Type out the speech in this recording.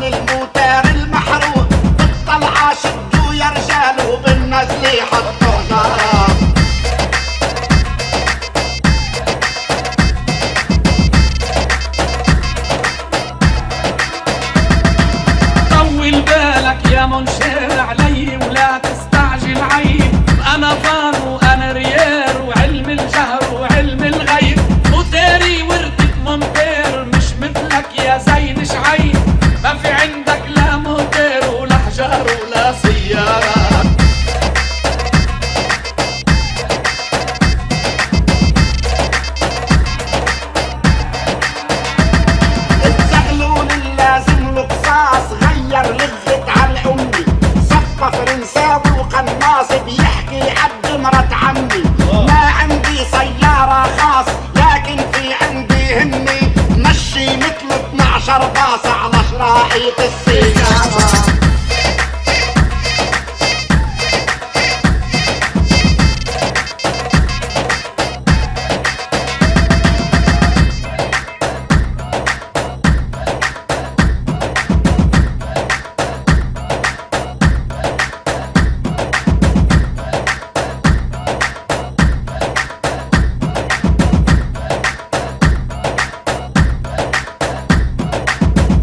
للموتير المحروق، بالطلعة شدوا يا رجال وبالنزل حطوا نار. طول بالك يا منشر علي ولا تستعجل عيب، انا فان وانا ريال وعلم الجهر وعلم الغيب، موتيري ورثة ممطير مش مثلك يا زين شعيب، ما في عندك لا موتير ولا حجار ولا سيارة. الزغلول اللازم له قصاص غير لغة على الأمي، صفى فرنساوي وقناص بيحكي عد مرت عمي. ما عندي سيارة خاص لكن في عندي هني، مشي مثل 12 باص على شرايط السيارة.